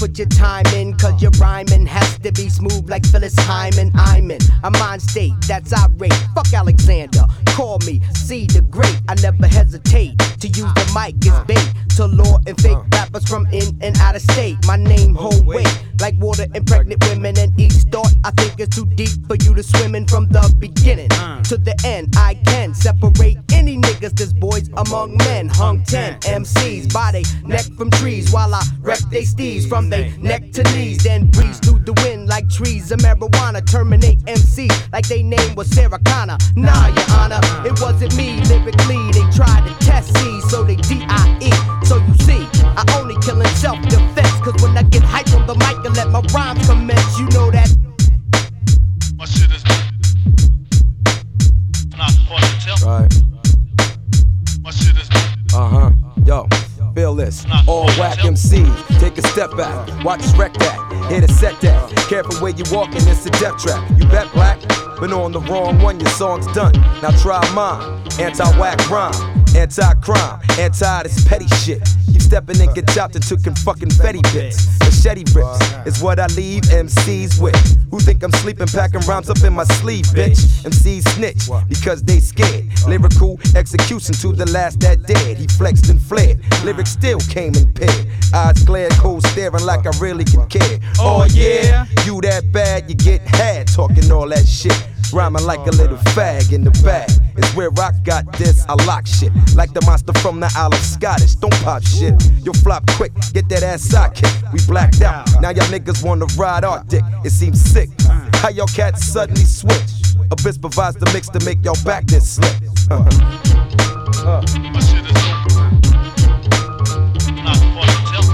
put your time in, cause your rhyming has to be smooth like Phyllis Hyman. I'm in a mind state that's irate. Fuck Alexander, call me C the Great. I never hesitate to use the mic as bait to lure and fake rappers from in and out of state. My name hold weight like water and pregnant women, and each thought I think is too deep for you to swim in. From the beginning to the end, I can separate any niggas. There's boys among men. Hung 10 MCs by they neck from trees while I wreck they steeds from they neck to knees. Then breeze through the wind like trees of marijuana. Terminate MC like they name was Sarah Connor. Nah, your honor, it wasn't me lyrically. They tried to test C, so they D.I.E. So you see, I only kill in self-defense. Cause when I get hype on the mic and let my rhymes commence, you know that my shit is not fun to tell. Right. My shit is Yo, feel this. All whack MCs, take a step back. Watch us wreck that, here to set that. Careful where you walking, it's a death trap. You bet black, been on the wrong one, your song's done. Now try mine, anti-whack rhyme, anti-crime, anti-this petty shit. Keep stepping and get chopped and took in fucking Fetty bits. Machete rips is what I leave MCs with. Who think I'm sleeping, packing rhymes up in my sleeve, bitch? MCs snitch because they scared. Lyrical execution to the last that dead. He flexed and fled. Lyrics still came in paired. Eyes glared, cold staring like I really can care. Oh yeah, you that bad, you get had. Talking all that shit, rhyming like a little fag in the bag. It's where I got this, I lock shit. Like the monster from the Isle of Scottish. Don't pop shit, you'll flop quick. Get that ass sidekick, we blacked out. Now y'all niggas wanna ride our dick. It seems sick, how y'all cats suddenly switch. Abyss provides the mix to make y'all back this slip. my shit is not fun to tell.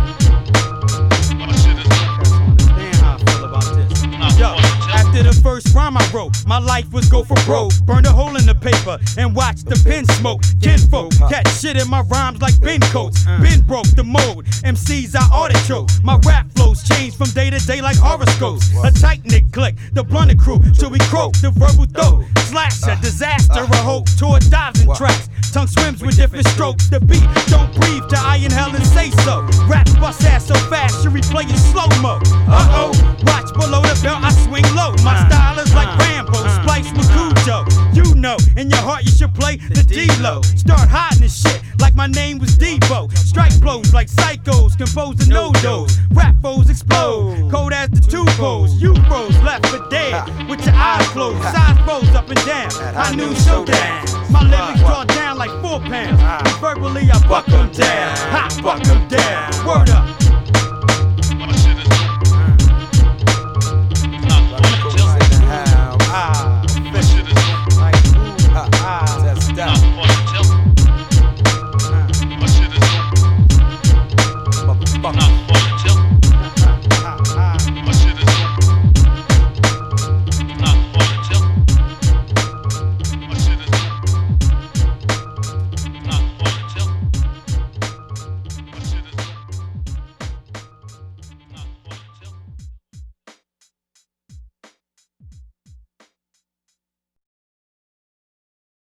My shit is Understand how I feel about this. not Yo, fun to tell. after the first rhyme I wrote, my life was go for broke. Burn a hole in the paper and watch the pen smoke. Kinfolk catch shit in my rhymes like bin coats. Been broke the mold, MCs I artichoke. My rap flows change from day to day like horoscopes. A tight knit click, the blunted crew till we croak. The verbal throat, slash a disaster, a hope to 1,000 tracks. Tongue swims with different strokes. The beat don't breathe till I inhale and say so. Rap bust ass so fast you replay in slow mo. Watch below the belt, I swing low. My style is like Rambo, splice with Cujo. You know, in your heart you should play the D-Lo. Start hiding this shit like my name was Debo. Strike blows like psychos, composing no-dos. Rap foes explode, cold as the two poles. You froze, left for dead, with your eyes closed. Size froze up and down, I knew showdown. My lyrics draw down like 4 pounds. Verbally I buck 'em down, ha, buck 'em down. Word up.